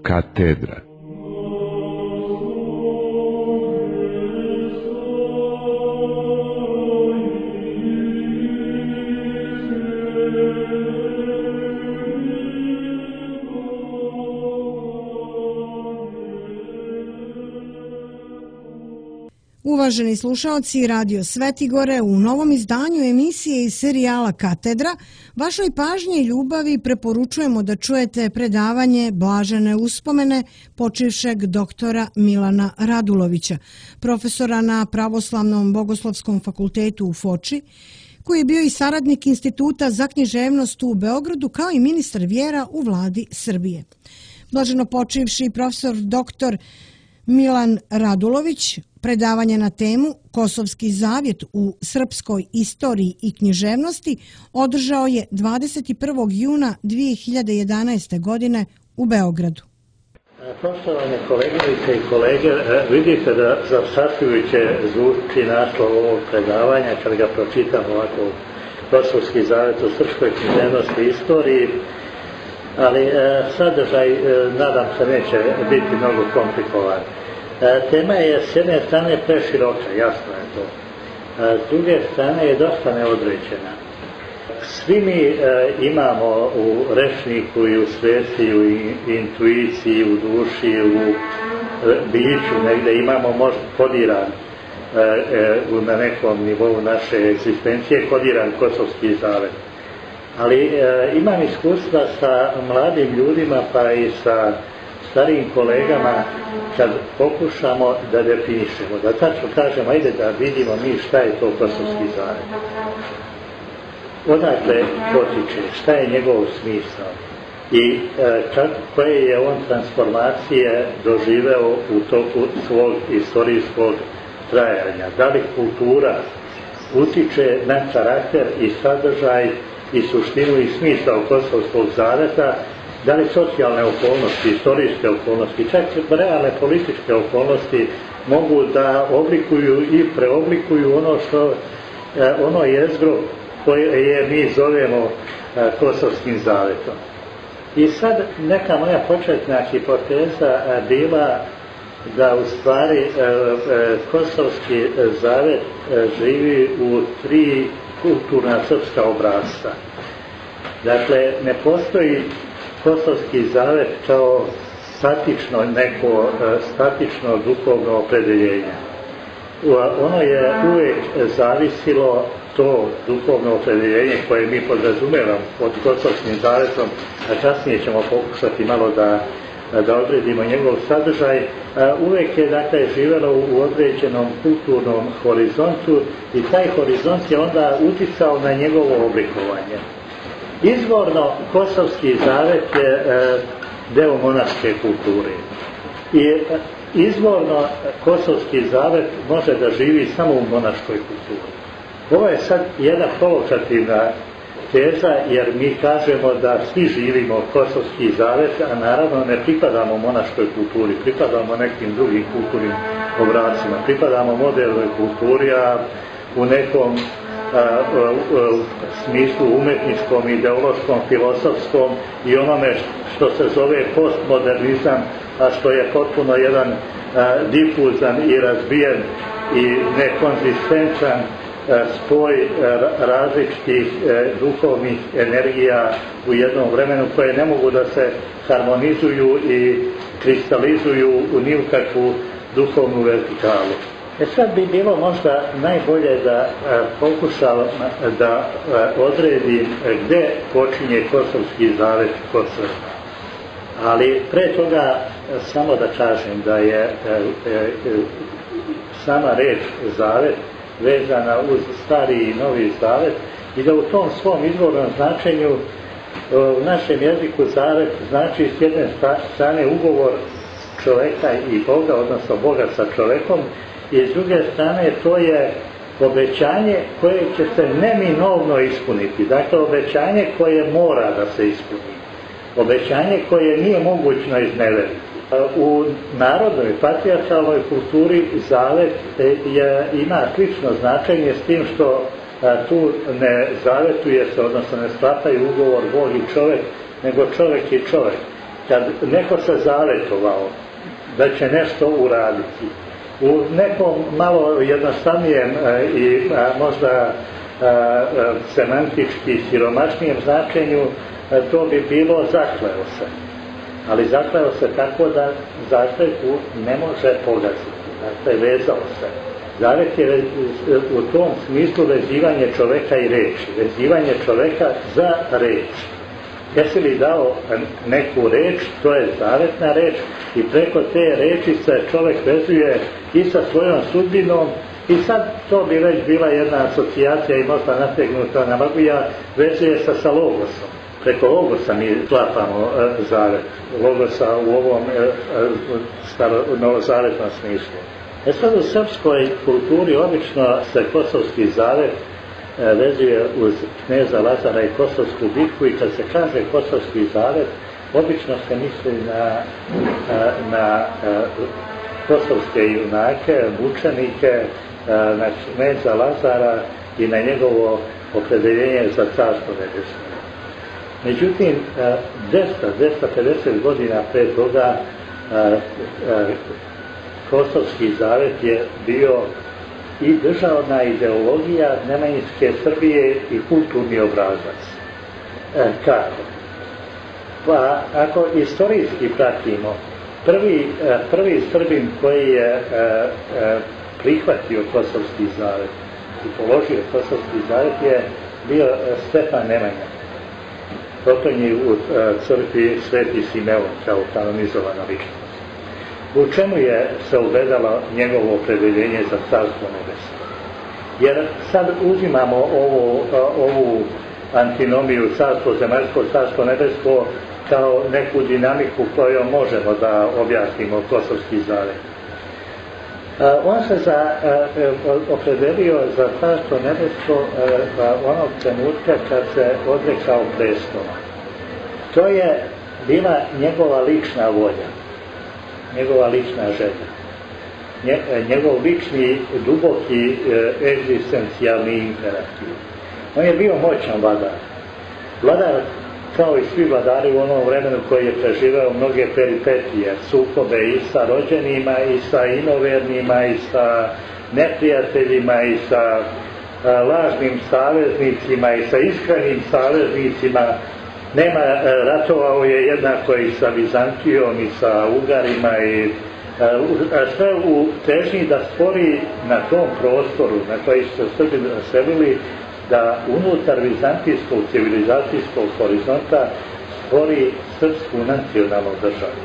Katedra. Uvaženi slušaoci Radio Svetigore, u novom izdanju emisije iz serijala Katedra vašoj pažnji i ljubavi preporučujemo da čujete predavanje Blažene uspomene počivšeg doktora Milana Radulovića, profesora na Pravoslavnom bogoslovskom fakultetu u Foči, koji je bio i saradnik Instituta za književnost u Beogradu kao i ministar vjera u vladi Srbije. Blaženo počivši profesor doktor Milan Radulović predavanje na temu Kosovski zavjet u srpskoj istoriji i književnosti održao je 21. juna 2011. godine u Beogradu. Poštovane koleginice i kolege, vidite da zastrašujuće zvuči naslov ovog predavanja kad ga pročitam ovako, Kosovski zavjet u srpskoj književnosti i istoriji, ali sadržaj nadam se neće biti mnogo komplikovan. Tema je s jedne strane preširoka, jasno je to. S druge strane je dosta neodređena. Svi mi imamo u rečniku i u svijesti, u intuiciji, u duši, u biću, negdje imamo možda kodiran na nekom nivou naše egzistencije, kodiran Kosovski zavjet. Ali imam iskustva sa mladim ljudima pa i sa starijim kolegama kad pokušamo da definišemo, da tačno kažemo, ajde da vidimo mi šta je to Kosovski zavjet. Odakle potiče, šta je njegov smisao i koje je on transformacije doživeo u toku svog istorijskog trajanja. Da li kultura utiče na karakter i sadržaj i suštinu i smisao Kosovskog zavjeta, da li socijalne okolnosti, istorijske okolnosti, čak realne političke okolnosti mogu da oblikuju i preoblikuju ono jezgro koje mi zovemo Kosovskim zavjetom. I sad neka moja početna hipoteza bila da u stvari Kosovski zavjet živi u 3 kulturna srpska obrasca. Dakle, ne postoji Kosovski zavjet kao statično duhovno opredeljenje. Ono je uvijek zavisilo to duhovno opredeljenje koje mi podrazumevamo pod Kosovskim zavjetom, a kasnije ćemo pokušati malo da odredimo njegov sadržaj, uvijek je dakle živjelo u određenom kulturnom horizontu i taj horizont je onda uticao na njegovo oblikovanje. Izvorno Kosovski zavjet je deo monaške kulture i izvorno Kosovski zavjet može da živi samo u monaškoj kulturi. Ovo je sad jedna provokativna teza jer mi kažemo da svi živimo Kosovski zavjet, a naravno ne pripadamo monaškoj kulturi, pripadamo nekim drugim kulturnim obrascima, pripadamo modernoj kulturi, a u nekom smislu umjetničkom, ideološkom, filosofskom i onome što se zove postmodernizam, a što je potpuno jedan difuzan i razbijen i nekonzistentan spoj različitih duhovnih energija u jednom vremenu koje ne mogu da se harmonizuju i kristalizuju u ni u kakvu duhovnu vertikalu. Sad bi bilo možda najbolje da pokušam da odredim gdje počinje Kosovski zavjet kod Srba. Ali pre toga samo da kažem da je sama reč zavjet vezana uz stari i novi zavjet i da u tom svom izvornom značenju u našem jeziku zavjet znači s jedne strane ugovor čovjeka i Boga, odnosno Boga sa čovjekom, i s druge strane to je obećanje koje će se neminovno ispuniti. Dakle, obećanje koje mora da se ispuni. Obećanje koje nije mogućno izneveriti. U narodnoj patrijarhalnoj kulturi zavjet ima slično značenje s tim što tu ne zavetuje se, odnosno ne sklapaju ugovor Bog i čovjek, nego čovjek i čovjek. kad neko se zavetovao da će nešto uraditi, u nekom malo jednostavnijem i možda semantički siromašnijem značenju, to bi bilo zakleo se. Ali zakleo se tako da zakletvu ne može pogaziti. Dakle, vezao se. Zavet je u tom smislu vezivanje čoveka i reči. Vezivanje čoveka za reč. Jesi li dao neku reč, to je zavetna reč, i preko te reči se čovek vezuje i sa svojom sudbinom, i sad to bi već bila jedna asocijacija i možda nategnuta analogija, vezuje se sa logosom. Preko logosa mi sklapamo zavet. Logosa u ovom novozavetnom smislu. Sad u srpskoj kulturi obično se kosovski zavet vezuje uz kneza Lazara i Kosovsku bitku, i kad se kaže Kosovski zavet, obično se misli na kosovske junake, mučenike, na kneza Lazara i na njegovo opredeljenje za carstvo nebesno. Međutim, 250 godina pre toga Kosovski zavet je bio i državna ideologija nemanjinske Srbije i kulturni obrazac. Kako? Pa ako istorijski pratimo, prvi Srbin koji je prihvatio Kosovski zavet i položio Kosovski zavet je bio Stefan Nemanja, potonji u crkvi Sveti Simeon kao kanonizovana ličnost. U čemu je se ugledalo njegovo opredeljenje za carstvo nebesno? Jer sad uzimamo ovu antinomiju carstvo zemaljsko, carstvo nebesko kao neku dinamiku kojom možemo da objasnimo Kosovski zavet. On se opredelio za carstvo nebesko onog trenutka kad se odrekao prestola. To je bila njegova lična volja, njegova lična želja, njegov lični, duboki, egzistencijalni imperativ. On je bio moćan vladar. Vladar, kao i svi vladari u onom vremenu koji je preživeo mnoge peripetije, sukobe i sa rođenima, i sa inovernima, i sa neprijateljima, i sa lažnim saveznicima, i sa iskrenim saveznicima. Ratovao je jednako i sa Vizantijom, i sa Ugarima, i sve u težnji da stvori na tom prostoru na koji su se Srbi naselili, da unutar vizantijskog civilizacijskog horizonta stvori srpsku nacionalnu državu.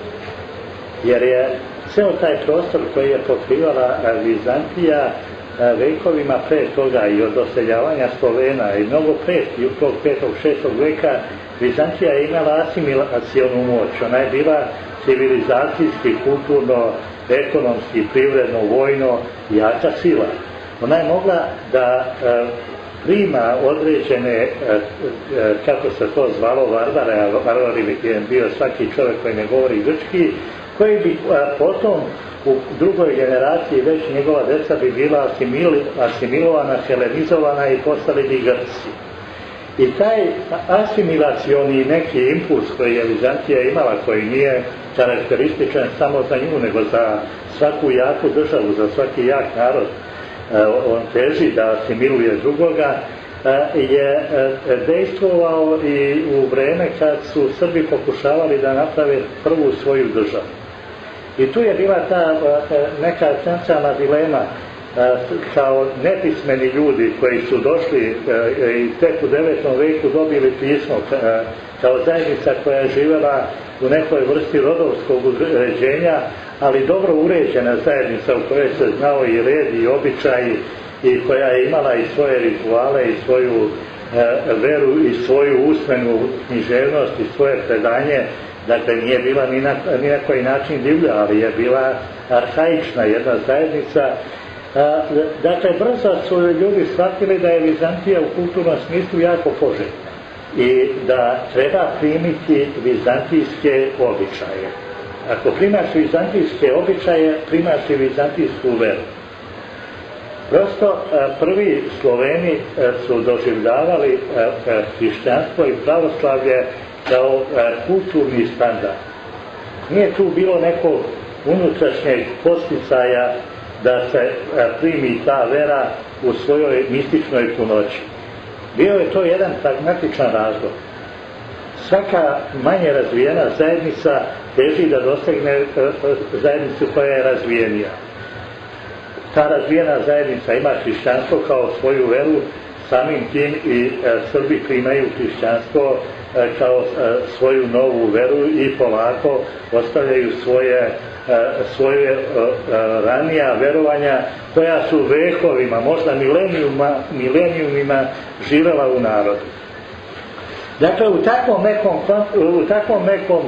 Jer je ceo taj prostor koji je pokrivala Vizantija vekovima pre toga i od doseljavanja Slovena i mnogo pre tog 5. 6. veka, Vizantija je imala asimilacionu moć. Ona je bila civilizacijski, kulturno, ekonomski, privredno, vojno jaka sila. Ona je mogla da prima određene, kako se to zvalo, varvare, a varvari je bio svaki čovjek koji ne govori grčki, koji bi potom u drugoj generaciji već njegova deca bi bila asimilovana, helenizovana i postali bi Grci. I taj asimilacioni neki impuls koji je Vizantija imala, koji nije karakterističan samo za nju, nego za svaku jaku državu, za svaki jak narod, on teži da asimiluje drugoga, je dejstvovao i u vreme kad su Srbi pokušavali da naprave prvu svoju državu. I tu je bila ta neka esencijalna dilema, kao nepismeni ljudi koji su došli i tek u 9. veku dobili pismo, kao zajednica koja je živjela u nekoj vrsti rodovskog uređenja, ali dobro uređena zajednica u kojoj se znao i red i običaj, i koja je imala i svoje rituale i svoju veru i svoju usmenu književnost i svoje predanje. Dakle, nije bila ni na koji način divlja, ali je bila arhaična jedna zajednica. Dakle, brzo su ljudi shvatili da je Vizantija u kulturnom smislu jako poželjna i da treba primiti vizantijske običaje. Ako primaš vizantijske običaje, primaš i vizantijsku veru. Prosto prvi Sloveni su doživljavali hrišćanstvo i pravoslavlje kao kulturni standard. Nije tu bilo nekog unutrašnjeg posticaja da se primi ta vera u svojoj mističnoj punoći. Bio je to jedan pragmatičan razlog. Svaka manje razvijena zajednica teži da dosegne zajednicu koja je razvijenija. Ta razvijena zajednica ima hrišćanstvo kao svoju veru, samim tim i Srbi primaju hrišćanstvo kao svoju novu veru i polako ostavljaju svoje ranija verovanja koja su vekovima, možda milenijumima živela u narodu. Dakle, u takvom nekom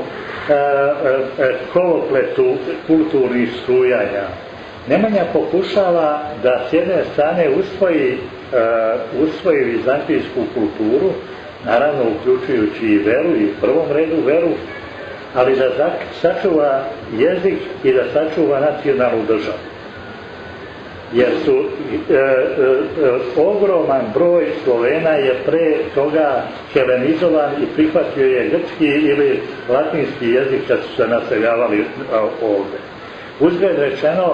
kolopletu kulturnih strujanja Nemanja pokušava da s jedne strane usvoji vizantijsku kulturu, naravno uključujući i veru, i u prvom redu veru, ali da sačuva jezik i da sačuva nacionalnu državu. Jer su ogroman broj Slovena je pre toga helenizovan i prihvatio je grčki ili latinski jezik kad su se naseljavali ovdje. Uzgled rečeno,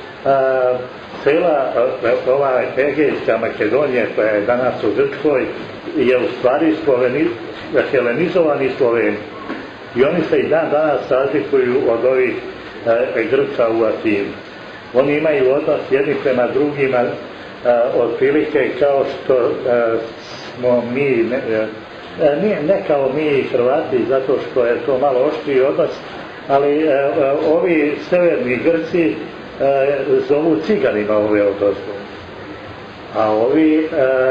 cela ova Egejska Makedonija koja je danas u Grčkoj je u stvari helenizovani Sloveni. I oni se i dan danas razlikuju od ovih Grka u Atinu. Oni imaju odnos jedni prema drugima otprilike kao što smo mi, ne kao mi Hrvati, zato što je to malo oštriji odnos, ali ovi severni Grci zovu ciganima ove odnosno. A ovi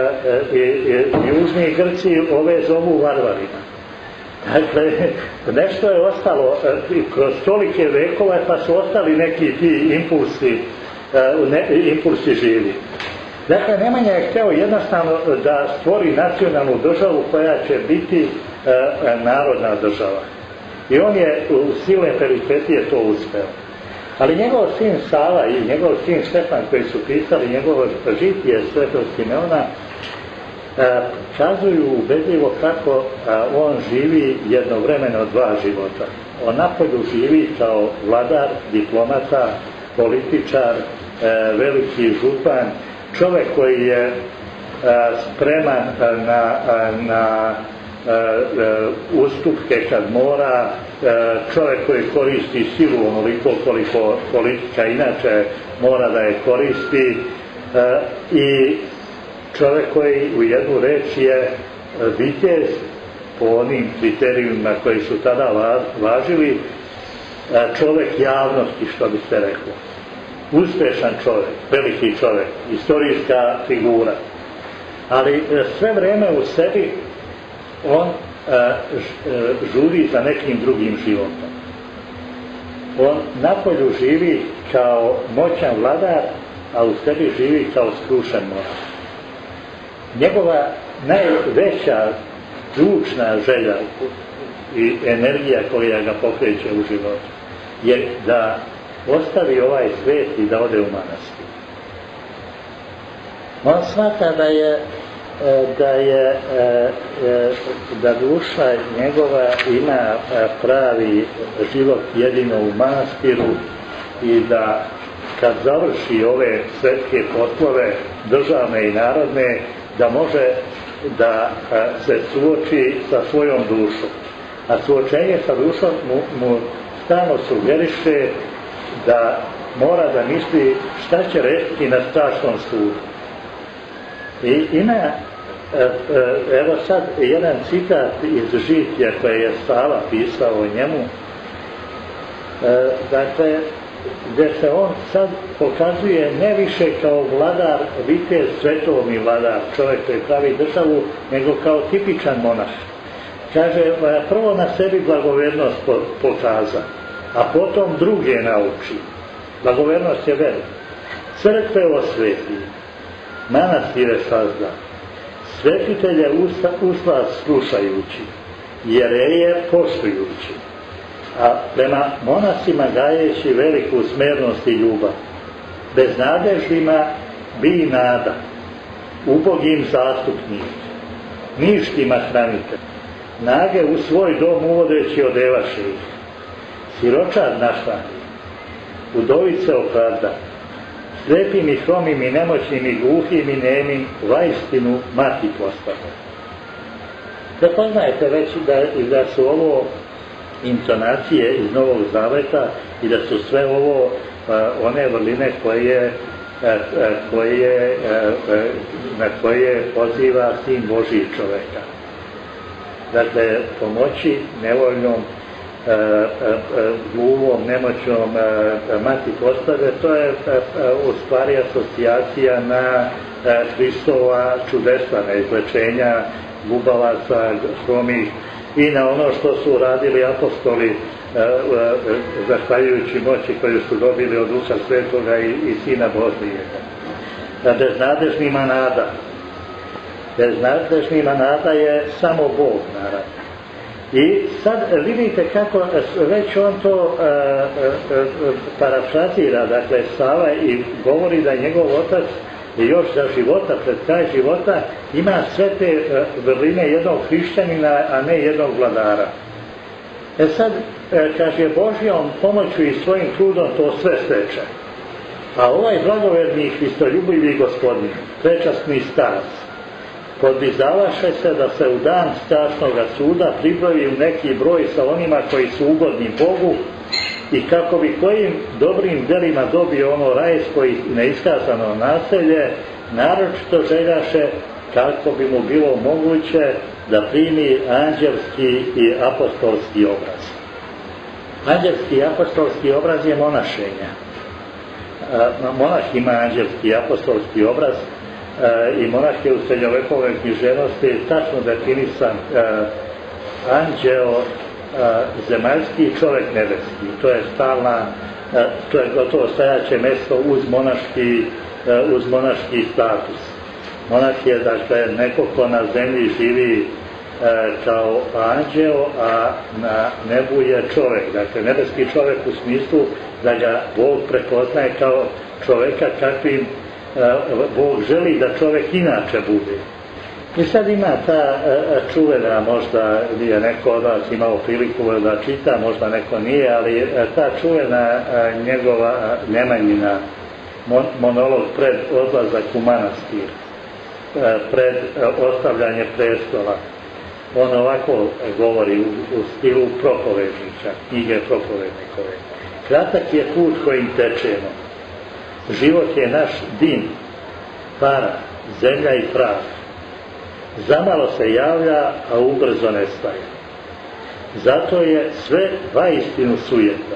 južni Grci ove zovu varvarima. Dakle, nešto je ostalo kroz tolike vekove, pa su ostali neki ti impulsi živi. Dakle, Nemanja je hteo jednostavno da stvori nacionalnu državu koja će biti narodna država. I on je u silne peripetije to uspeo. Ali njegov sin Sava i njegov sin Štefan koji su pisali njegovo žitije Svetog Simeona kazuju ubedljivo kako on živi jednovremeno dva života. On napolju živi kao vladar, diplomata, političar, veliki župan, čovjek koji je spreman na ustupke kad mora, čovjek koji koristi silu onoliko koliko politika inače mora da je koristi i čovjek koji u jednu reč je vitez po onim kriterijima koji su tada važili, čovjek javnosti, što bi se reklo. Uspešan čovjek, veliki čovjek, istorijska figura. Ali sve vreme u sebi on žuri za nekim drugim životom. On napolju živi kao moćan vladar, a u sebi živi kao skrušen moral. Njegova najveća ključna želja i energija koja ga pokreće u životu je da ostavi ovaj svijet i da ode u manastir. On smatra da duša njegova ima pravi život jedino u manastiru i da kad završi ove svetske poslove državne i narodne, da može da se suoči sa svojom dušom. A suočenje sa dušom mu stalno sugeriše da mora da misli šta će reći na strašnom sudu. I ima, evo sad jedan citat iz žitija koje je Sava pisao o njemu, dakle, gdje se on sad pokazuje ne više kao vladar, vitez, svetovni vladar, čovjek koji pravi državu, nego kao tipičan monah. Kaže, prvo na sebi blagovernost pokaza, a potom druge nauči. Blagovernost je velika. Crkve osveti, manastire sazda, svetitelje usla slušajući, jereje poštujući, a prema monasima gajeći veliku smernost i ljubav. Beznadežnima bi nada, ubogim zastupnik, ništima hranitelj, nage u svoj dom uvodeći odevaše ih. Siročad našlani, udovice opravda, slepim i hromim i nemoćnim i gluhim i nemim, vaistinu mati postane. Prepoznajete već da su ovo intonacije iz Novog Zaveta i da su sve ovo one vrline na koje poziva Sin Božji čoveka. Dakle, pomoći nevoljnom, gluvom, nemoćnom mati postave, to je u stvari asocijacija na Hristova čudesa, na izlečenja gubavaca, hromih i na ono što su radili apostoli zahvaljujući moći koju su dobili od Duha Svetoga i Sina Božijega. Beznadežnima nada. Beznadežnima nada je samo Bog, naravno. I sad vidite kako već on to parafrazira, dakle Sava, i govori da njegov otac još za života, pred kraj života, ima sve te vrline jednog hrišćanina, a ne jednog vladara. Sad, kaže, Božjom pomoću i svojim trudom to sve steče. A ovaj blagoverni hristoljubivi gospodin, prečasni starac, podvizavaše se da se u dan strašnoga suda pribroji u neki broj sa onima koji su ugodni Bogu i kako bi kojim dobrim delima dobio ono rajsko i neiskazano naselje, naročito željaše kako bi mu bilo moguće da primi anđelski i apostolski obraz. Anđelski i apostolski obraz je monašenja. Monah ima anđelski i apostolski obraz i monah je u srednjovekovnoj književnosti tačno definisan anđeo zemaljski i čovjek nebeski. To je stalna, to je gotovo stajaće mesto uz monaški status. Monah je, dakle, neko ko na zemlji živi kao anđeo, a na nebu je čovjek. Dakle, nebeski čovjek u smislu da ga Bog prepoznaje kao čovjeka kakvim Bog želi da čovjek inače bude. I sad ima ta čuvena, možda je neko od vas imao priliku da čita, možda neko nije, ali ta čuvena njegova Nemanjina monolog pred odlazak u manastir, pred ostavljanje prestola. On ovako govori u stilu propovedniča, knjige propovednikove. Kratak je put kojim tečemo. Život je naš dim, para, zemlja i prah. Zamalo se javlja, a ubrzo nestaje. Zato je sve vaistinu sujeta.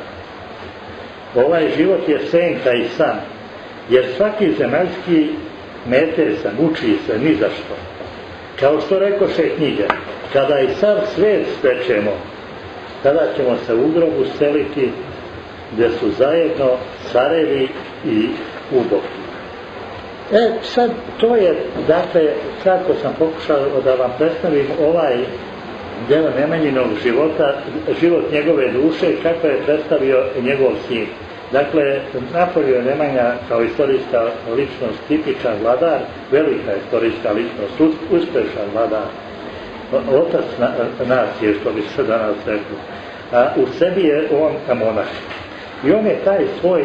Ovaj život je senka i san, jer svaki zemaljski metesan, uči se ni za što. Kao što rekoše knjige, kada i sav svet stečemo, tada ćemo se u grobu seliti, gdje su zajedno carevi i ubogi. Sad, to je, dakle, kako sam pokušao da vam predstavim ovaj deo Nemanjinog života, život njegove duše, kako je predstavio njegov sin. Dakle, Napolio Nemanja kao istorijska ličnost, tipičan vladar, velika istorijska ličnost, uspešan vladar, otac nacije, što bi se danas rekli. A u sebi je on monah. I on je taj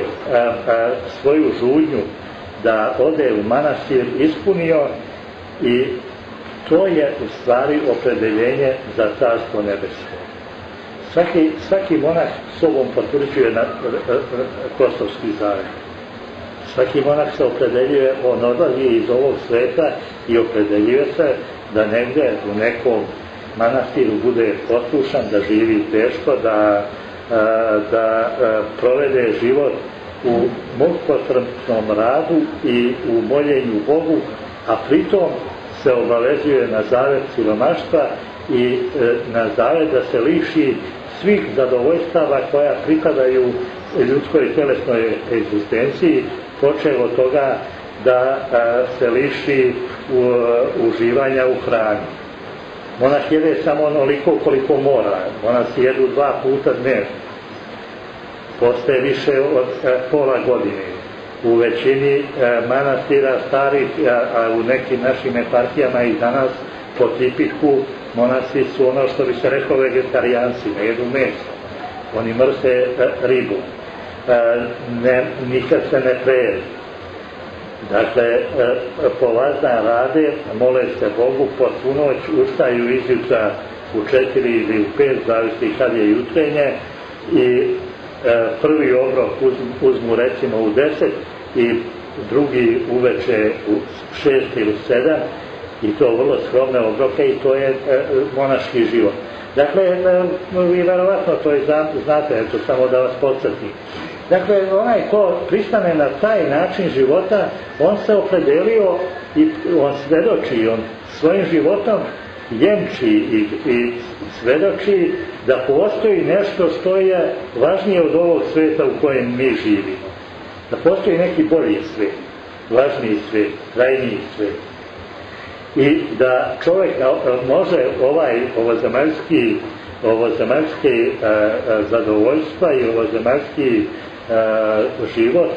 svoju žudnju da ode u manastir ispunio i to je u stvari opredeljenje za carstvo nebesko. Svaki monah sobom potvrđuje Kosovski zavet. Svaki monah se opredeljuje, on odlazi iz ovog sveta i opredeljuje se da negdje u nekom manastiru bude poslušan, da živi teško, da provede život u mukotrpnom radu i u moljenju Bogu, a pritom se obavezuje na zavet siromaštva i na zavet da se liši svih zadovoljstava koja pripadaju ljudskoj telesnoj egzistenciji, počev od toga da se liši uživanja u hrani. Monah jede samo onoliko koliko mora, monasi jedu 2 puta dnevno, postaje više od pola godine. U većini manastira starih, a u nekim našim eparhijama i danas po tipiku monasi su ono što bi se rekao vegetarijanci, ne jedu meso, oni mrze ribu, nikad se ne prejedu. Dakle, polazna rade, mole se Bogu, po svu noć ustaju izjutra u 4 ili u 5, zavisi kad je jutrenje, i prvi obrok uzmu recimo u 10 i drugi uveče u 6 ili 7, i to vrlo skromne obroke, i to je monaški život. Dakle, vi verovatno to i znate, eto, samo da vas podsjetim. Dakle, onaj ko pristane na taj način života, on se opredelio i on svedoči, on svojim životom jemči i svedoči da postoji nešto što je važnije od ovog sveta u kojem mi živimo. Da postoji neki bolji svet, važniji svet, trajniji svet. I da čovjek može ovozemaljski zadovoljstva i ovozemaljski život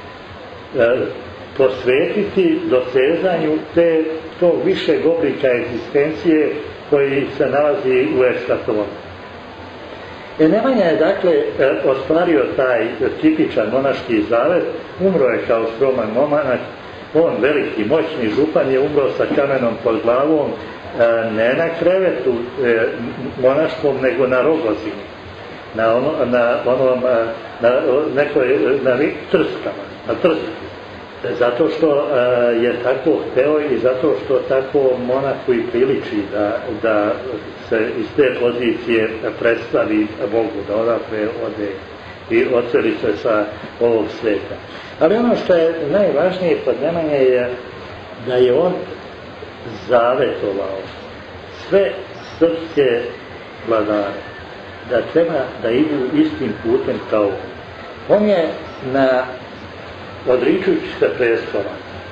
posvetiti dosezanju tog višeg oblika egzistencije koji se nalazi u ekstatonu. Nemanja je dakle ostvario taj tipičan monaški zavet, umro je kao skroman monaš, on veliki, moćni župan je umro sa kamenom pod glavom, ne na krevetu monaškom, nego na rogozini, na trskama, na trski. Zato što je tako hteo i zato što tako monahu i priliči da se iz te pozicije predstavi Bogu, da odatle ode i odseli se sa ovog sveta. Ali ono što je najvažnije kod Nemanje je da je on zavetovao sve srpske vladare da treba da idu istim putem kao on je odričujući se prestola.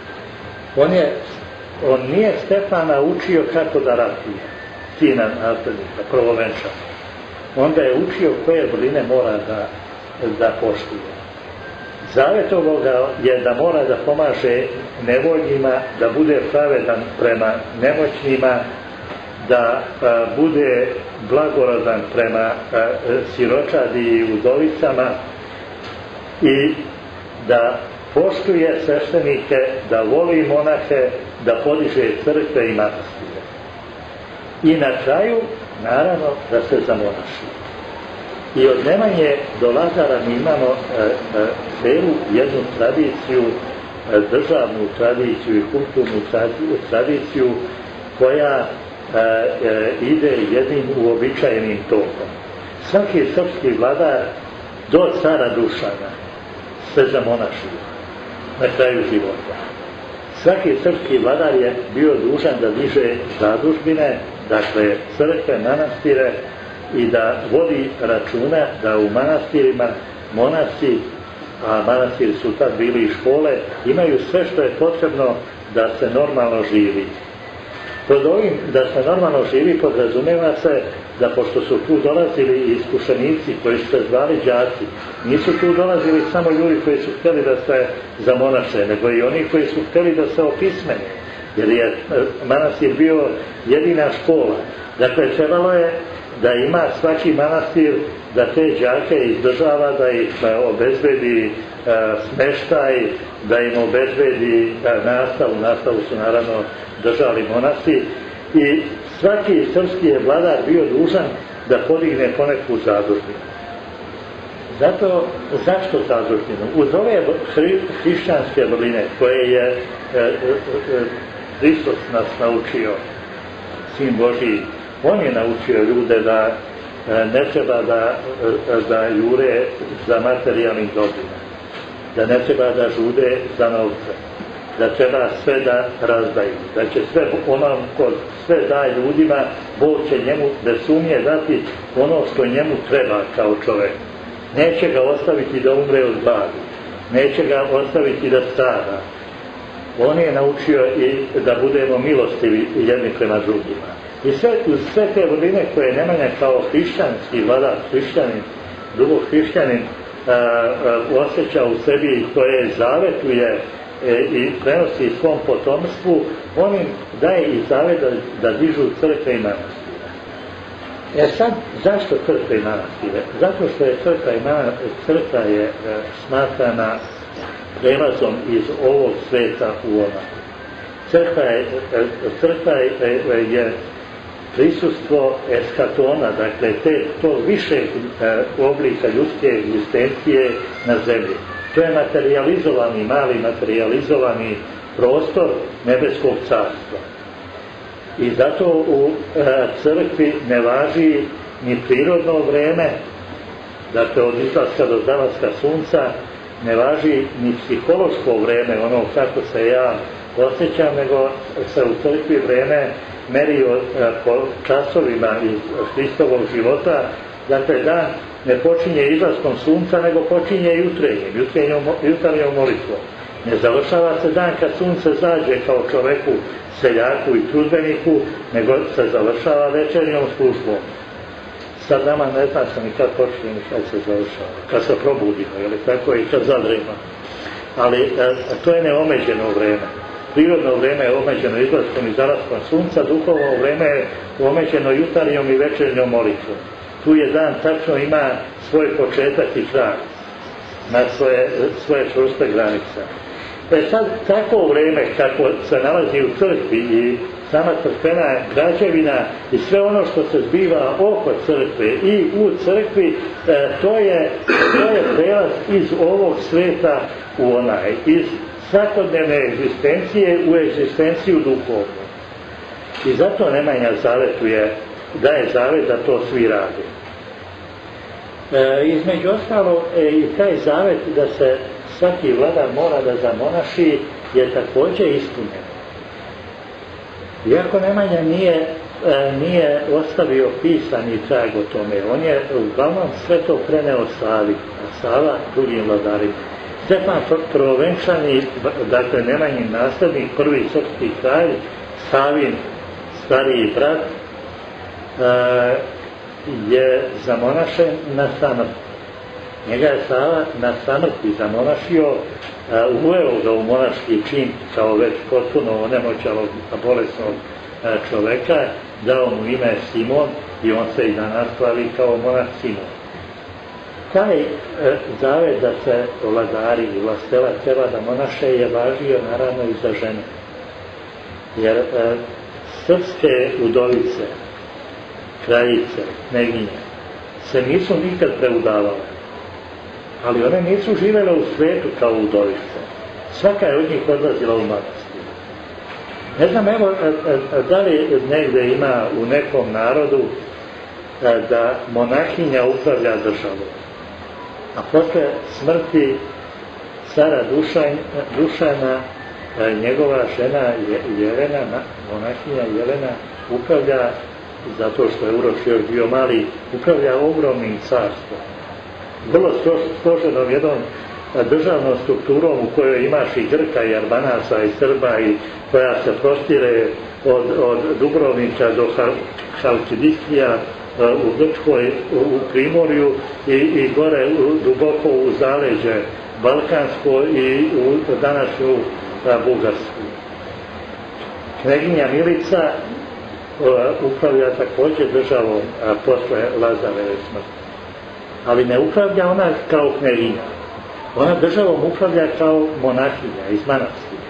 On nije Stefana učio kako da ratuje, sina naslednika, prvovenčana. Onda je učio koje vrline mora da poštuje. Zavetovao ga je da mora da pomaže nevoljnima, da bude pravedan prema nemoćnima, da bude blagorodan prema siročadi i udovicama i da poštuje sveštenike, da voli monahe, da podiže crkve i manastire. I na kraju, naravno, da se zamonaši. I od Nemanje do Lazara mi imamo celu jednu tradiciju, državnu tradiciju i kulturnu tradiciju koja ide jednim uobičajenim tokom. Svaki srpski vladar do cara Dušana se zamonašio na kraju života. Svaki srpski vladar je bio dužan da diže zadužbine, dakle crkve, manastire, i da vodi računa da u manastirima monasi, a manastiri su tad bili i škole, imaju sve što je potrebno da se normalno živi. Pod ovim da se normalno živi podrazumeva se da pošto su tu dolazili iskušenici koji su se zvali đaci, nisu tu dolazili samo ljudi koji su htjeli da se zamonaše, nego i oni koji su htjeli da se opismene, jer je manastir bio jedina škola. Dakle, trebalo je da ima svaki manastir da te đake izdržava, da ih obezbedi smeštaj, da im obezbedi nastavu su naravno držali monasi, i svaki srpski je vladar bio dužan da podigne poneku zadužbinu. Zašto zadužbinu? Uz ove hrišćanske vrline koje je Hristos nas naučio, Sin Božiji, on je naučio ljude da ne treba da jure za materijalnim dobrima, da ne treba da žude za novce, da treba sve da razdaju, da će sve da ljudima, Bog će njemu bez sumnje dati ono što njemu treba kao čovek. Neće ga ostaviti da umre od gladi, neće ga ostaviti da strada. On je naučio i da budemo milostivi jedni prema drugima. I sve te vrline koje Nemanja kao hrišćanski vladar, hrišćanin osjeća u sebi i koje zavetuje i prenosi svom potomstvu, on im daje i zavet da dižu crkve i manastire. Sad, zašto crkva i manastire? Zato što je crkva je smatrana prelazom iz ovog sveta u onaj. Crkva je prisustvo eskatona, dakle to više oblika ljudske egzistencije na zemlji. To je materializovani, mali materializovani prostor nebeskog carstva. I zato u crkvi ne važi ni prirodno vreme, dakle od izlaska do zalaska sunca, ne važi ni psihološko vreme, ono kako se ja osjećam, nego se u crkvi vreme meri po časovima iz Hristovog života. Dakle, dan ne počinje izlaskom sunca, nego počinje jutarnjom molitvom. Ne završava se dan kad sunce zađe kao čoveku, seljaku i trudbeniku, nego se završava večernjom službom. Sad nama ne zna se ni kad počinje, ni kad se završava. Kad se probudimo, jer tako i kad zadrema. Ali to je neomeđeno vreme. Prirodno vreme je omeđeno izlaskom i zalaskom sunca, duhovno vreme je omeđeno jutarnjom i večernjom molitvom. Tu je dan tačno ima svoj početak i kraj, na svoje čvrste granice. Sad, tako vreme kako se nalazi u crkvi i sama crkvena građevina i sve ono što se zbiva oko crkve i u crkvi, to je prelaz iz ovog sveta u onaj, iz svakodnevne egzistencije u egzistenciju duhovnu. I zato Nemanja daje zavet da to svi rade. Između ostalo i taj zavet da se svaki vladar mora da zamonaši je također ispunjen. Iako Nemanja nije ostavio pisani trag o tome, on je uglavnom sve to preneo Savi, a Sava drugim vladarima. Stefan Prvovenčani, dakle Nemanjin naslednik, prvi srpski kralj, Savin stariji brat, je zamonašen na samrti. Njega je Sava na samrti zamonašio, uveo ga u monaški čin kao već potpuno onemoćalog bolesnog čoveka, dao mu ime Simon i on se i danas slavi kao monah Simon. Taj zavet da se vladari i vlastela treba da monaše je važio naravno i za žene. Jer srpske udovice, kraljice, kneginje se nisu nikad preudavale. Ali one nisu živjele u svetu kao udovice. Svaka je od njih odlazila u manastir. Ne znam, evo, da li negde ima u nekom narodu da monahinja upravlja državom. A posle smrti cara Dušana, njegova žena Jelena, monahinja Jelena, upravlja, zato što je Uroš još bio mali, upravlja ogromnim carstvom. Vrlo složenom jednom državnom strukturom u kojoj imaš i Grka i Albanaca i Srba i koja se prostire od Dubrovnika do Halkidikija u Grčkoj, u Primorju i gore duboko u zaleđe Balkansko i u današnju Bugarsku. Kneginja Milica upravlja također državom posle Lazareve smrti. Ali ne upravlja ona kao kneginja. Ona državom upravlja kao monahinja iz manastira.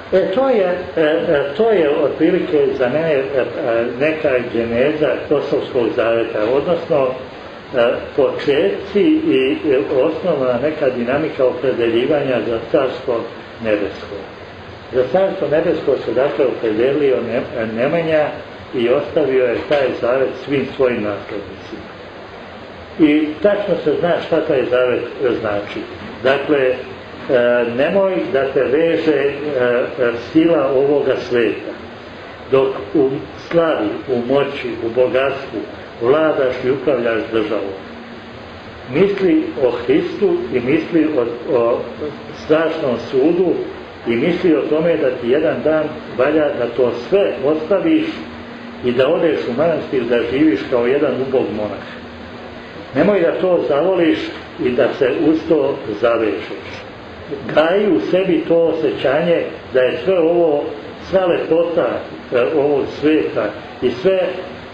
To je otprilike za mene neka geneza Kosovskog zaveta, odnosno početci i osnovna neka dinamika opredeljivanja za carstvo nebesko. Za carstvo nebesko se dakle opredelio Nemanja i ostavio je taj zavet svim svojim naslednicima. I tačno se zna šta taj zavet znači. Dakle, nemoj da te veže sila ovoga sveta. Dok u slavi, u moći, u bogatstvu vladaš i upravljaš državom. Misli o Hristu i misli o strašnom sudu i misli o tome da ti jedan dan valja da to sve ostaviš i da odeš u manastir da živiš kao jedan ubog monah. Nemoj da to zavoliš i da se uz to zavežeš. Gaji u sebi to osjećanje da je sve ovo, sva lepota ovog sveta i sve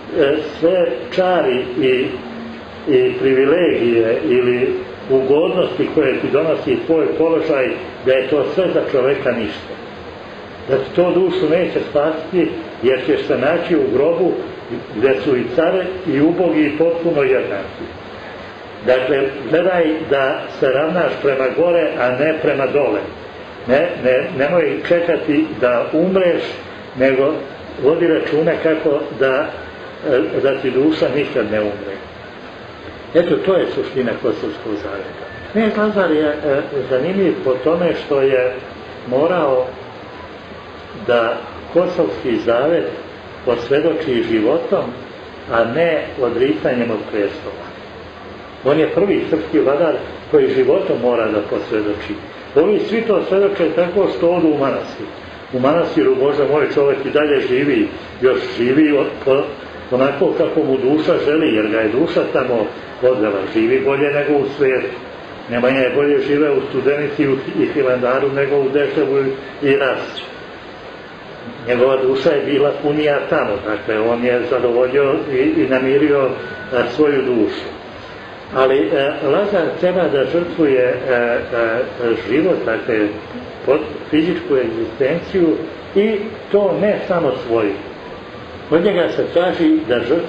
sve čari i privilegije ili ugodnosti koje ti donosi tvoj položaj, da je to sve za čoveka ništa. Da ti to dušu neće spasiti, jer ćeš se naći u grobu gdje su i care i ubogi i potpuno jednaki. Dakle, gledaj da se ravnaš prema gore, a ne prema dole. Nemoj čekati da umreš, nego vodi račune kako da ti duša nikad ne umre. Eto, to je suština Kosovskog zaveta. Lazar je zanimljiv po tome što je morao da Kosovski zavet posvjedoči životom, a ne odricanjem od prestola. On je prvi srpski vladar koji životom mora da posvjedoči. Ovi svi to svjedoče tako što odu u manastir. U manastiru, Bože moj, čovjek i dalje živi, još živi onako kako mu duša želi, jer ga je duša tamo odvela. Živi bolje nego u svijetu. Nemanja je bolje žive u Studenici i Hilandaru nego u Deševu i Rasci. Njegova duša je bila punija tamo, dakle on je zadovoljio i namirio svoju dušu. Ali Lazar treba da žrtvuje život, dakle fizičku egzistenciju, i to ne samo svoju. Od njega se traži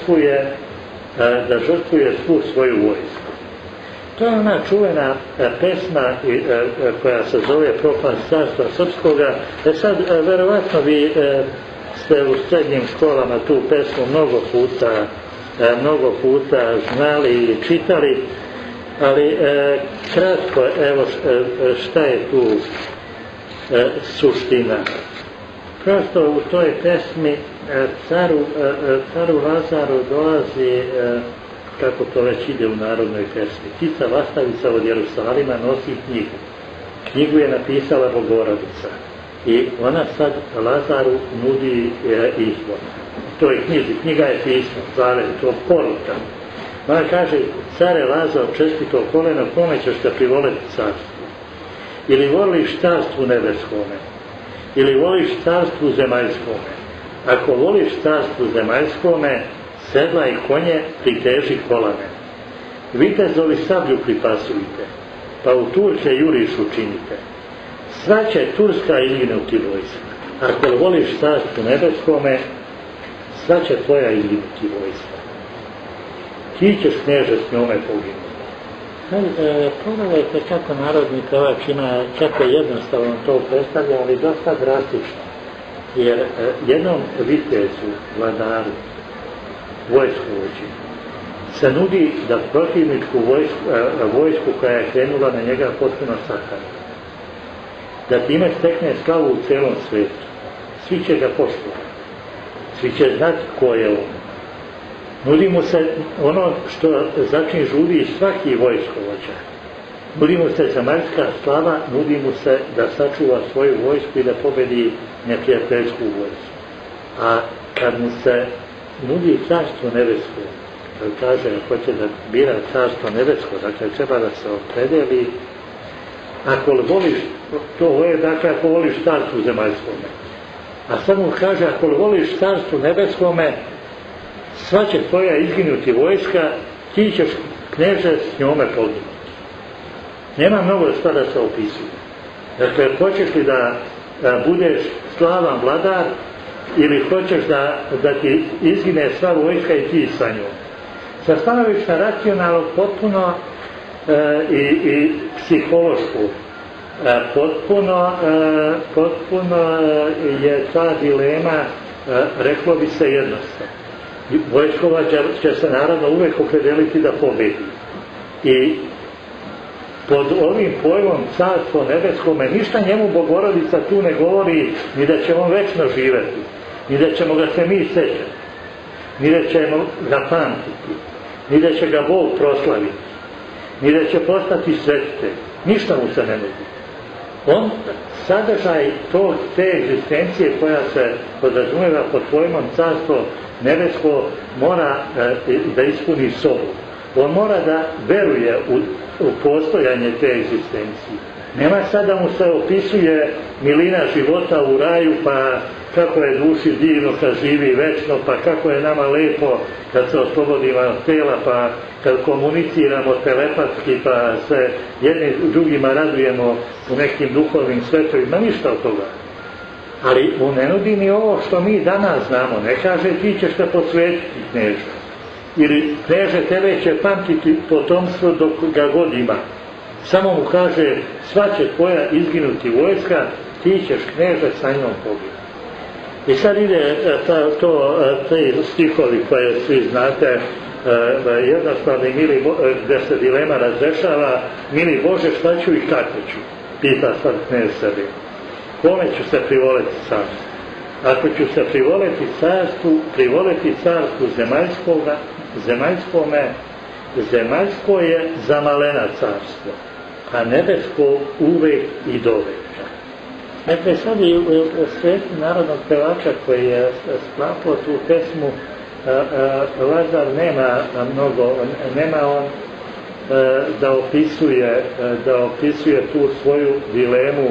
da žrtvuje svu svoju vojsku. To je ona čuvena pesma koja se zove Propast carstva srpskoga. Sad, verovatno vi ste u srednjim školama tu pesmu mnogo puta znali i čitali, ali kratko, evo šta je tu suština. Prosto u toj pesmi caru Lazaru dolazi, kako to već ide u narodnoj pesmi, Tica Vastavica od Jerusalima nosi knjigu. Knjigu je napisala Bogorodica i ona sad Lazaru nudi izbor. To je knjiga je pismo, zavet, to poruka. Ona kaže, care Lazar, čestito koleno, kome ćeš da privoleti carstvu? Ili voliš carstvu nebeskome? Ili voliš carstvu zemaljskome? Ako voliš carstvu zemaljskome, sedlaj konje, priteži kolane. Vitezovi sablju pripasujte, pa u Turke juriš učinite. Sva će Turska izginuti vojska. Ako voliš carstvu nebeskome, sva će tvoja izginuti vojska. Ti ćeš, kneže, s njome poginuti. Pogledajte kako narodni pevač ima, kako jednostavno to predstavlja, ali dosta drastično. Jer jednom vitezu, vladaru, vojskovođi, se nudi da protivničku vojsku koja je krenula na njega potpuno sakara. Da time stekne slavu u celom svijetu. Svi će ga poštovati. Svi će znati ko je on. Nudi mu se ono za čim žudi svaki vojskovođa. Nudi mu se zemaljska slava, nudi mu se da sačuva svoju vojsku i da pobedi neprijateljsku vojsku. A kad mu se nudi carstvo nebesko, kad kaže hoće da bira carstvo nebesko, dakle treba da se opredeli, ako voliš, to je dakle ako voliš carstvo zemaljskome. A sad mu kaže, ako voliš carstvo nebeskome, sva će tvoja izginuti vojska, ti ćeš, kneže, s njome poginuti. Nema mnogo šta da se opisuje. Dakle, hoćeš li da budeš slavan vladar, ili hoćeš da ti izgine sva vojska i ti sa njom. Sa stanovišta racionalnog potpuno i psihološkog potpuno je ta dilema, reklo bi se, jednostavno. Vojskovođa će se naravno uvek opredeliti da pobedi. I pod ovim pojmom carstvo nebeskome ništa njemu Bogorodica tu ne govori ni da će on večno živeti, ni da ćemo ga se mi sećati, ni da ćemo ga pamtiti, ni da će ga Bog proslaviti, ni da će postati svetitelj. Ništa mu se ne nudi. On sadržaj te egzistencije koja se podrazumeva pod pojmom carstvo nebesko mora da ispuni sobu. On mora da veruje u postojanje te egzistencije. Nema sad da mu se opisuje milina života u raju, pa kako je duši divno kad živi večno, pa kako je nama lepo kad se oslobodimo od tela, pa kad komuniciramo telepatski, pa se jedni drugima radujemo u nekim duhovnim svetovima, ništa od toga. Ali mu ne nudi ni ovo što mi danas znamo, ne kaže ti ćeš te posvetiti kneža, ili kneže tebe će pamtiti potomstvo dok ga god ima. Samo mu kaže, sva će tvoja izginuti vojska, ti ćeš kneže sa njom poginuti. I sad ide te stihovi koje svi znate, jednostavno gdje se dilema razrešava, mili Bože, šta ću i kako ću, pita sad knez sebe. Kome ću se privoleti carstvu? Ako ću se privoleti carstvu zemaljskome, zemaljsko je zamalena carstvo, a nebesko uvek i doveka. Dakle, sad i u svijetu narodnog pevača koji je sklapao tu pesmu, Lazar nema on da opisuje tu svoju dilemu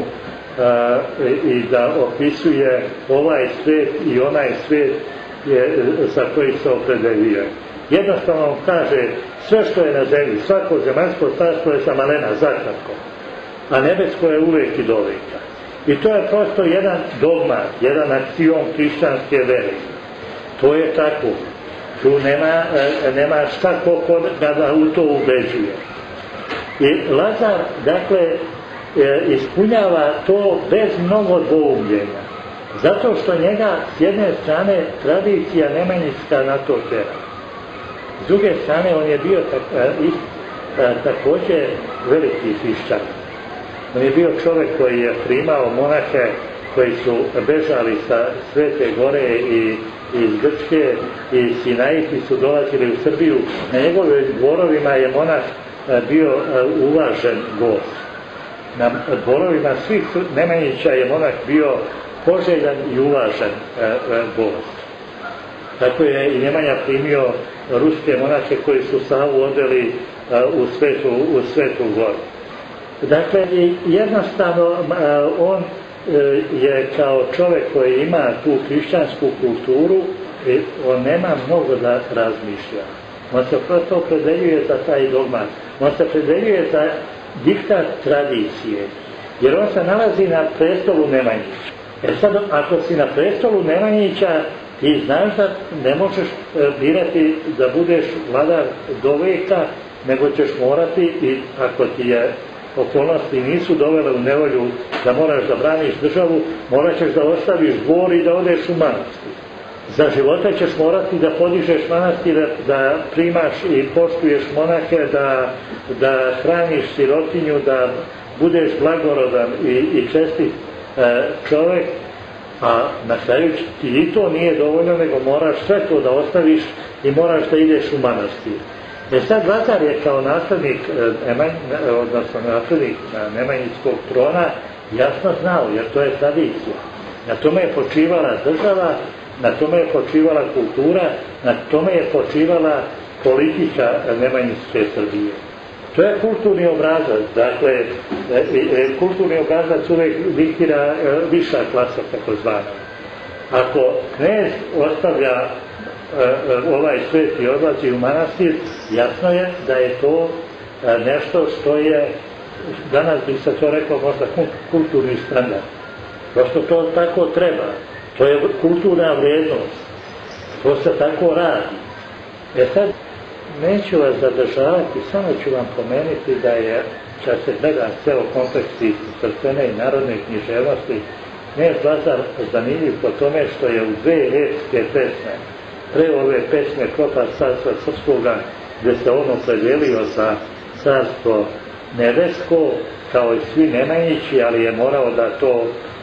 i da opisuje ovaj svijet i onaj svijet za koji se opredeljuje. Jednostavno kaže, sve što je na zemlji, svako zemaljsko carstvo je zamalena, zakratko, a nebesko je uvek i doveka. I to je prosto jedan dogma, jedan aksiom hrišćanske vere. To je tako. Tu nema šta ko da u to ubeđuje. I Lazar, dakle, ispunjava to bez mnogo dvoumljenja. Zato što njega s jedne strane tradicija nemanjinska na to tera. S druge strane on je bio također veliki hrišćan. On je bio čovjek koji je primao monahe koji su bežali sa Svete Gore i iz Grčke i Sinaiti su dolazili u Srbiju. Na njegovim dvorovima je monah bio uvažen gost. Na dvorovima svih Nemanjića je monah bio poželjan i uvažen gost. Tako je i Nemanja primio ruske monahe koji su Savu odveli u Svetu Goru. Dakle, jednostavno on je kao čovjek koji ima tu hrišćansku kulturu, on nema mnogo da razmišlja. On se prosto opredeljuje za taj dogmat. On se opredeljuje za diktat tradicije. Jer on se nalazi na prestolu Nemanjića. Sad, ako si na prestolu Nemanjića, ti znaš da ne možeš birati da budeš vladar do veka, nego ćeš morati, i ako ti je okolnosti nisu dovele u nevolju da moraš da braniš državu, morat ćeš da ostaviš dvor i da odeš u manastir. Za života ćeš morati da podižeš manastir, da primaš i poštuješ monahe, da hraniš sirotinju, da budeš blagorodan i čestit čovjek, a na kraju ti i to nije dovoljno, nego moraš sve to da ostaviš i moraš da ideš u manastir. Sad Lazar je kao naslednik, odnosno naslednik Nemanjićkog trona jasno znao, jer to je tradicija. Na tome je počivala država, na tome je počivala kultura, na tome je počivala politika Nemanjićke Srbije. To je kulturni obrazac, dakle, kulturni obrazac uvijek diktira viša klasa, tako zvana. Ako knez ostavlja ovaj svijet i odlazi u manastir, jasno je da je to nešto što je, danas bi se to rekao možda kulturni standard. Prosto to tako treba. To je kulturna vrijednost. To se tako radi. Sad, neću vas zadržavati, samo ću vam pomenuti da je, kad se gleda ceo kontekst crkvene i narodne književnosti, knez Lazar zanimljiv po tome što je u dve epske pesme, pre ove pesme Propast carstva srpskoga, gdje se on opredelio za carstvo nebesko, kao i svi Nemanjići, ali je morao da to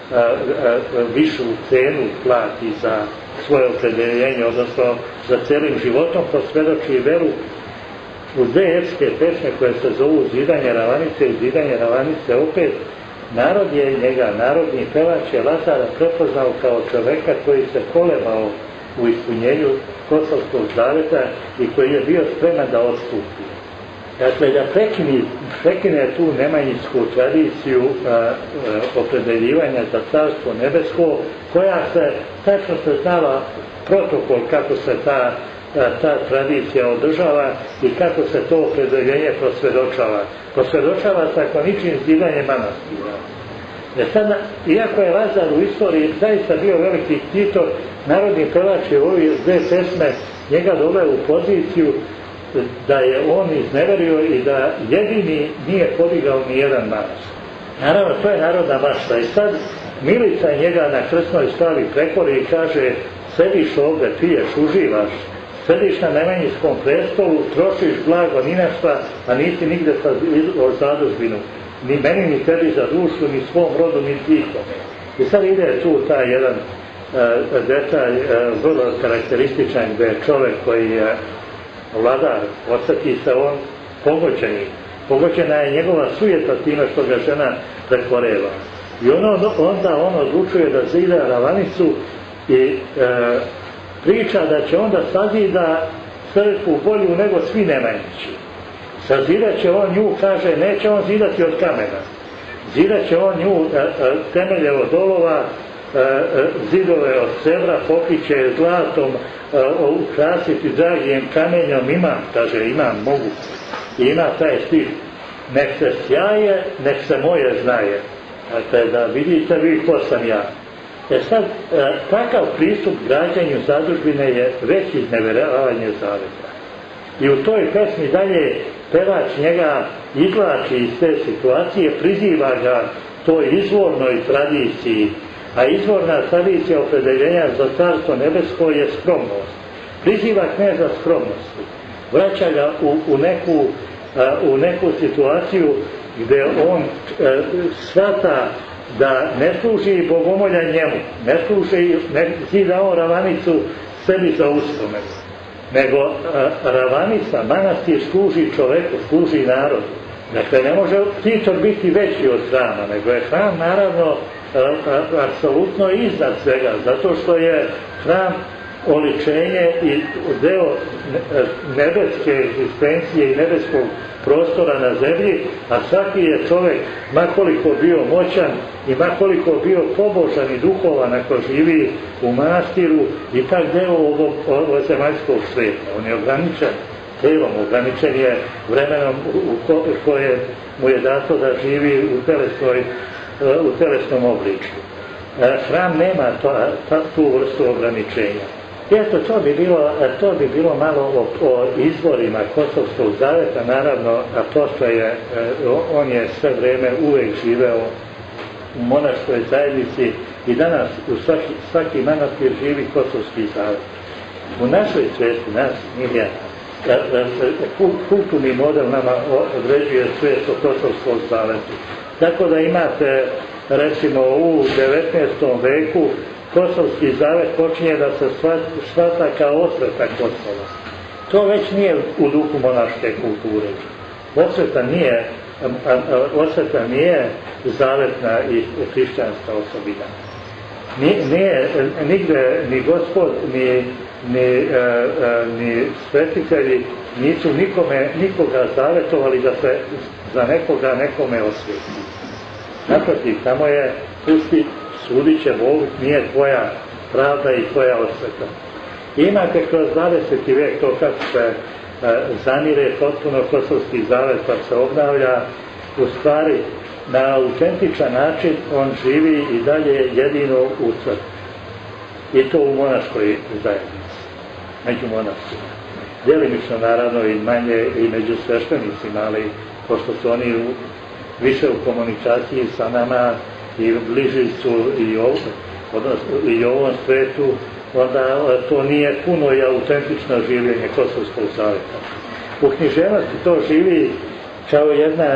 višu cenu plati za svoje opredeljenje, odnosno za celim životom posvjedoči veru. U dve epske pesme koje se zovu Zidanje ravanice i Zidanje ravanice opet, narod je njega, narodni pevač je Lazara prepoznao kao čoveka koji se kolebao u ispunjenju Kosovskog zaveta i koji je bio spreman da odstupi. Dakle, da prekine tu nemanjinsku tradiciju opredeljivanja za carstvo nebesko, koja tačno se znala protokol kako se ta tradicija održava i kako se to opredeljenje prosvjedočava. Prosvjedočava sa koničnim zidanjem manastira. Sada, iako je Lazar u istoriji zaista bio veliki ktitor, narodni pevač je ove dve pesme njega doveo u poziciju da je on izneverio i da jedini nije podigao ni jedan manastir. Naravno, to je narodna mašta. I sad Milica njega na krsnoj slavi prekori i kaže: sediš ovde, piješ, uživaš, sediš na nemanjinskom prestolu, trošiš blago ni na šta, a nisi nigde zadužbinu. Ni meni, ni tebi za dušu, ni svom rodu, ni nikome. I sad ide tu taj jedan detalj vrlo karakterističan, gde je čovek koji je vladar, osjeti se on pogođena je njegova sujeta time što ga žena prekoreva. I onda on odlučuje da zida ravanicu i priča da će onda sazida crkvu bolju nego svi Nemanjići. Sazidat će on nju, kaže, neće on zidati od kamena. Zidat će on nju temelje od olova, zidove od srebra, pokriće zlatom, ukrasiti dragijem kamenjom, mogu. I ima taj stih: nek se sjaje, nek se moje znaje. Dakle, da vidite vi ko sam ja. Sad, takav pristup građanju zadužbine je već izneveravanje zaveta. I u toj pesmi dalje pevač njega izvlači iz te situacije, priziva ga toj izvornoj tradiciji, a izvorna tradicija opredeljenja za carstvo nebesko je skromnost. Priziva kneza skromnosti, vraća ga u neku situaciju gde on shvata da ne služi bogomolja njemu, ne zida on ravanicu sebi za uspomenu, nego ravanica, manastir služi čoveku, služi narodu. Dakle, ne može ktitor biti veći od hrama, nego je hram naravno apsolutno iznad svega, zato što je hram oličenje i deo nebeske egzistencije i nebeskog prostora na zemlji, a svaki je čovjek, makoliko bio moćan i makoliko bio pobožan i duhovan ako živi u manastiru, i tak deo ovog zemaljskog sveta. On je ograničen telom, ograničen je vremenom u koje mu je dato da živi u telesnom obličju. Hram nema tu vrstu ograničenja. I eto, to bi bilo malo o izvorima Kosovskog zaveta, naravno, a pošto on je sve vreme uvek živeo u monaškoj zajednici i danas u svaki manastir živi Kosovski zavet. U našoj svesti, nas nije, kulturni model nama određuje svest o Kosovskom zavetu. Tako da imate, recimo, u 19. veku Kosovski zavet počinje da se shvata kao osveta Kosova. To već nije u duhu monaške kulture. Osveta nije zavetna i hrišćanska osobina. Nigde ni Gospod, ni svetitelji nisu nikoga zavetovali da se za nekome osveti. Naprotiv, tamo je pusti, sudit će Bog, nije tvoja pravda i tvoja osveta. Imate kroz 20. vijek to kako se zamire potpuno Kosovski zavet, pa se obnavlja, u stvari na autentičan način on živi i dalje jedino u crkvi. I to u monaškoj zajednici, među monastima. Djelimično naravno i manje i među sveštenicima, ali pošto su oni više u komunikaciji sa nama i bliži su i ovom svetu, onda to nije puno i autentično življenje Kosovskog zaveta. U književnosti to živi kao jedna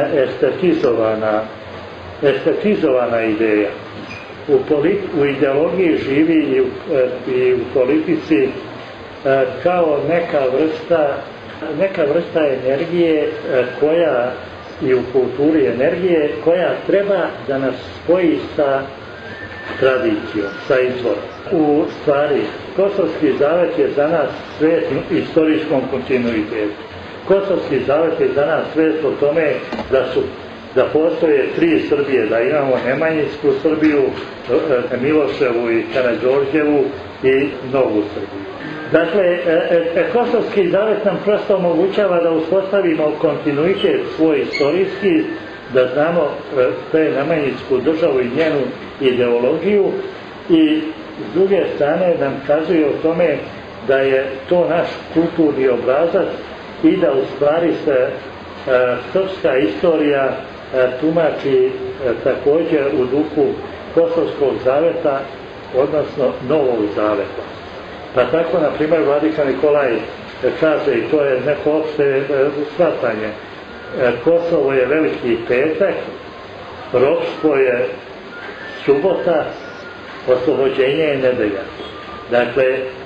estetizovana ideja. U ideologiji živi i u politici kao neka vrsta energije koja, i u kulturi energije, koja treba da nas spoji sa tradicijom, sa izvorom. U stvari, Kosovski zavet je za nas svet istorijskom kontinuitetu. Kosovski zavet je za nas svest o tome da postoje tri Srbije, da imamo Nemanjinsku Srbiju, Miloševu i Karađorđevu i Novu Srbiju. Dakle, Kosovski zavet nam prosto omogućava da uspostavimo kontinuitet svoj istorijski, da znamo te Nemanjinsku državu i njenu ideologiju i s druge strane nam kazuje o tome da je to naš kulturni obrazac i da u stvari se srpska istorija tumači također u duhu Kosovskog zaveta, odnosno Novog zaveta. Pa tako, na primjer, vladika Nikolaj kaže, i to je neko opšte shvatanje, Kosovo je veliki petak, ropstvo je subota, oslobođenje je nedelja. Dakle,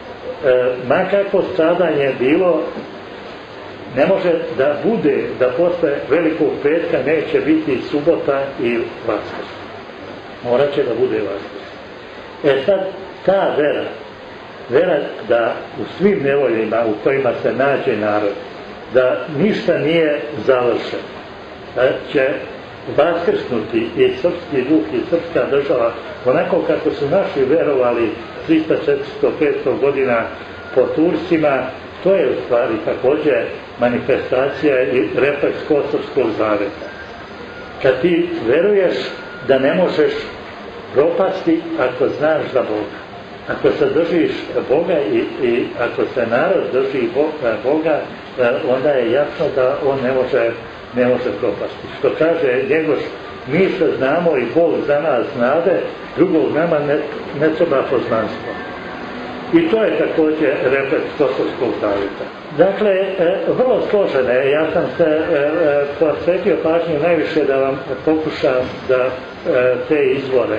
ma kako stradanje bilo, ne može da bude, da posle velikog petka neće biti subota i Vaskrs. Morat će da bude Vaskrs. Sad, ta vera da u svim nevoljima u kojima se nađe narod, da ništa nije završeno, da će vaskrsnuti i srpski duh i srpska država, onako kako su naši verovali 300, 400, 500 godina po Turcima, to je u stvari također manifestacija i refleks Kosovskog zaveta. Kad ti veruješ da ne možeš propasti ako znaš za Boga, ako se držiš Boga i ako se narod drži Boga, onda je jasno da on ne može propasti. Što kaže Njegoš, mi se znamo i Bog za nas znade, drugog nama ne treba poznanstvo. I to je također refleks Kosovskog zaveta. Dakle, vrlo složene, ja sam se posvetio pažnju najviše da vam pokušam da te izvore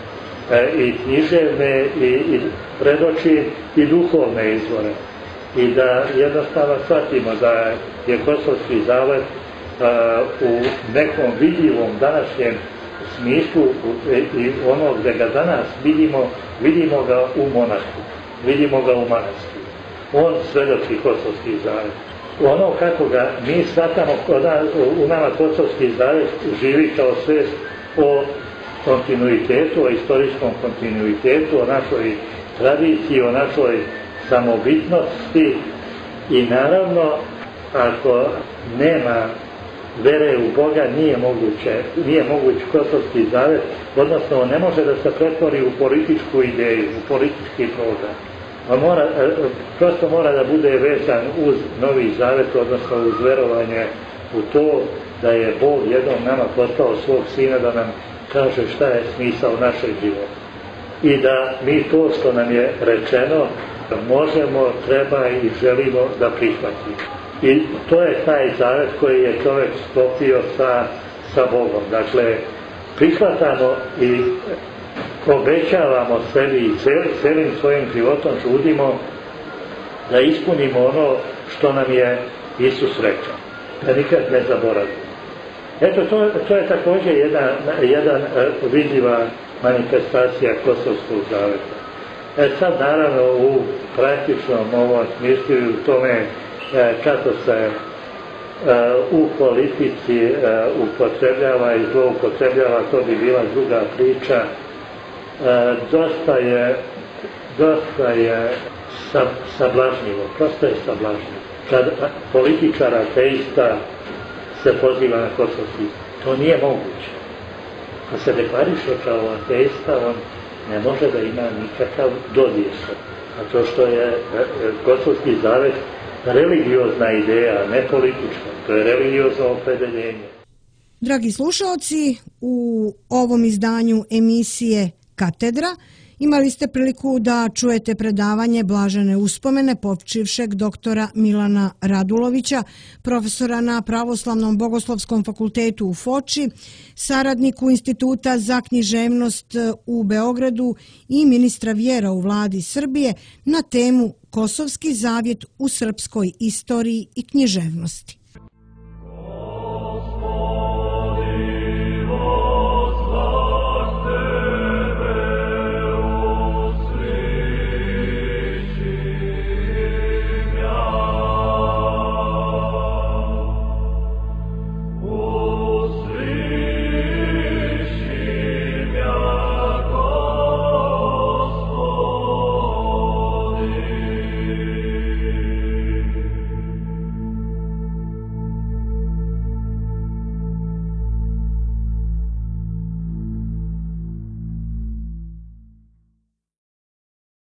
i književne i predočim i duhovne izvore. I da jednostavno shvatimo da je Kosovski zavet u nekom vidljivom današnjem smislu i ono gde ga danas vidimo ga u monahu, vidimo ga u manastiru. On svedoči Kosovski zavet. Ono kako ga mi shvatamo u nama Kosovski zavet živi kao svest o kontinuitetu, o istorijskom kontinuitetu, o našoj tradiciji, o našoj samobitnosti i naravno ako nema vere u Boga nije moguć Kosovski zavet, odnosno ne može da se pretvori u političku ideju, u politički program. Prosto mora da bude vezan uz Novi zavet, odnosno uz verovanje u to da je Bog jednom nama poslao svog sina da nam kaže šta je smisao našeg života. I da mi to što nam je rečeno možemo, treba i želimo da prihvatimo. I to je taj zavet koji je čovjek sklopio sa Bogom. Dakle, prihvatamo i obećavamo sebi i celim svojim životom žudimo da ispunimo ono što nam je Isus rekao. Da nikad ne zaboravimo. Eto, to je također jedan vidljiva manifestacija Kosovskog zaveta. Sad naravno u praktičnom ovom smislu i u tome kako se u politici upotrebljava i zloupotrebljava, to bi bila druga priča. Dosta je sablažnjivo, prosto je sablažnjivo. Kad političar ateista se poziva na Kosovski, to nije moguće. Kad se deklariše kao ateista, on ne može da ima nikakav dodir. A to što je Kosovski zavet religiozna ideja, ne politička, to je religiozno opredeljenje. Dragi slušalci, u ovom izdanju emisije Katedra imali ste priliku da čujete predavanje Blažene uspomene počivšeg doktora Milana Radulovića, profesora na Pravoslavnom bogoslovskom fakultetu u Foči, saradniku Instituta za književnost u Beogradu i ministra vjera u vladi Srbije na temu Kosovski zavjet u srpskoj istoriji i književnosti.